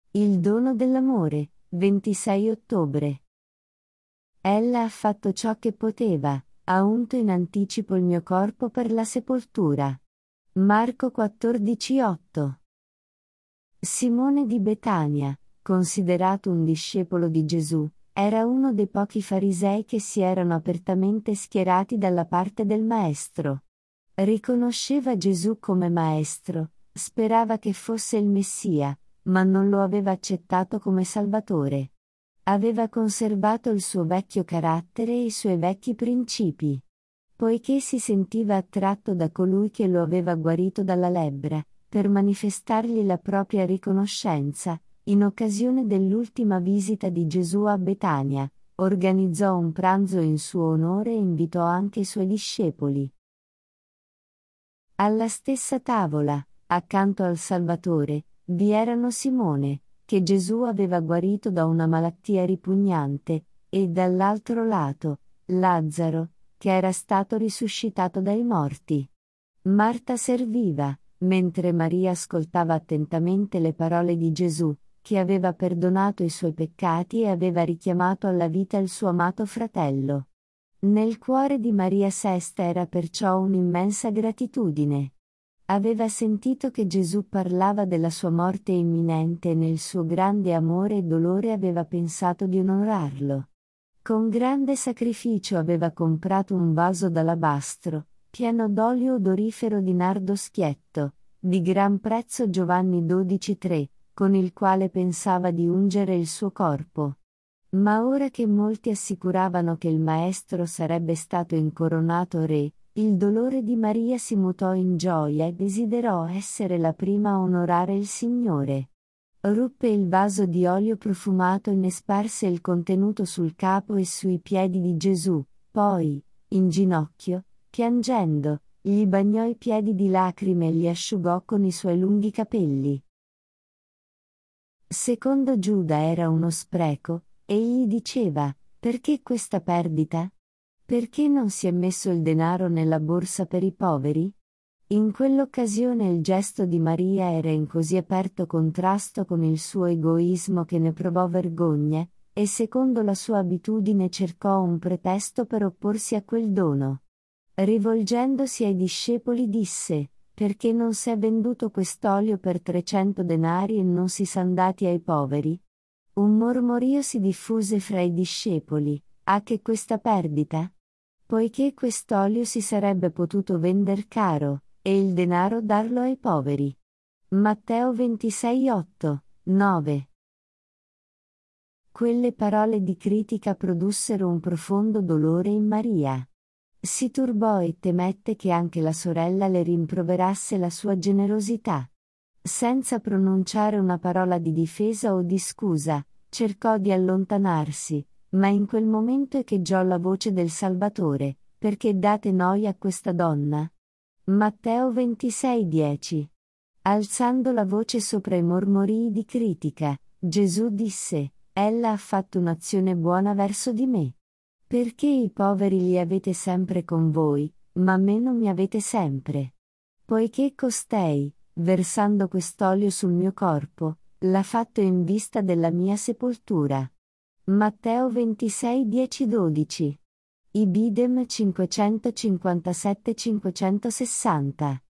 Il dono dell'amore, 26 ottobre. Ella ha fatto ciò che poteva, ha unto in anticipo il mio corpo per la sepoltura. Marco 14,8. Simone di Betania, considerato un discepolo di Gesù, era uno dei pochi farisei che si erano apertamente schierati dalla parte del Maestro. Riconosceva Gesù come Maestro, sperava che fosse il Messia, ma non lo aveva accettato come Salvatore. Aveva conservato il suo vecchio carattere e i suoi vecchi principi. Poiché si sentiva attratto da colui che lo aveva guarito dalla lebbra, per manifestargli la propria riconoscenza, in occasione dell'ultima visita di Gesù a Betania, organizzò un pranzo in suo onore e invitò anche i suoi discepoli. Alla stessa tavola, accanto al Salvatore, vi erano Simone, che Gesù aveva guarito da una malattia ripugnante, e dall'altro lato, Lazzaro, che era stato risuscitato dai morti. Marta serviva, mentre Maria ascoltava attentamente le parole di Gesù, che aveva perdonato i suoi peccati e aveva richiamato alla vita il suo amato fratello. Nel cuore di Maria Sesta era perciò un'immensa gratitudine. Aveva sentito che Gesù parlava della sua morte imminente e nel suo grande amore e dolore aveva pensato di onorarlo. Con grande sacrificio aveva comprato un vaso d'alabastro, pieno d'olio odorifero di nardo schietto, di gran prezzo Giovanni 12,3, con il quale pensava di ungere il suo corpo. Ma ora che molti assicuravano che il Maestro sarebbe stato incoronato re, il dolore di Maria si mutò in gioia e desiderò essere la prima a onorare il Signore. Ruppe il vaso di olio profumato e ne sparse il contenuto sul capo e sui piedi di Gesù, poi, in ginocchio, piangendo, gli bagnò i piedi di lacrime e li asciugò con i suoi lunghi capelli. Secondo Giuda era uno spreco, egli diceva: perché questa perdita? Perché non si è messo il denaro nella borsa per i poveri? In quell'occasione il gesto di Maria era in così aperto contrasto con il suo egoismo che ne provò vergogna, e secondo la sua abitudine cercò un pretesto per opporsi a quel dono. Rivolgendosi ai discepoli disse: perché non s'è venduto quest'olio per 300 denari e non si s'è dati ai poveri? Un mormorio si diffuse fra i discepoli: ah, che questa perdita! Poiché quest'olio si sarebbe potuto vender caro, e il denaro darlo ai poveri. Matteo 26,8, 9. Quelle parole di critica produssero un profondo dolore in Maria. Si turbò e temette che anche la sorella le rimproverasse la sua generosità. Senza pronunciare una parola di difesa o di scusa, cercò di allontanarsi, ma in quel momento echeggiò la voce del Salvatore: perché date noia a questa donna? Matteo 26,10. Alzando la voce sopra i mormorii di critica, Gesù disse: ella ha fatto un'azione buona verso di me. Perché i poveri li avete sempre con voi, ma me non mi avete sempre. Poiché costei, versando quest'olio sul mio corpo, l'ha fatto in vista della mia sepoltura. Matteo 26, 10-12. Ibidem 557-560.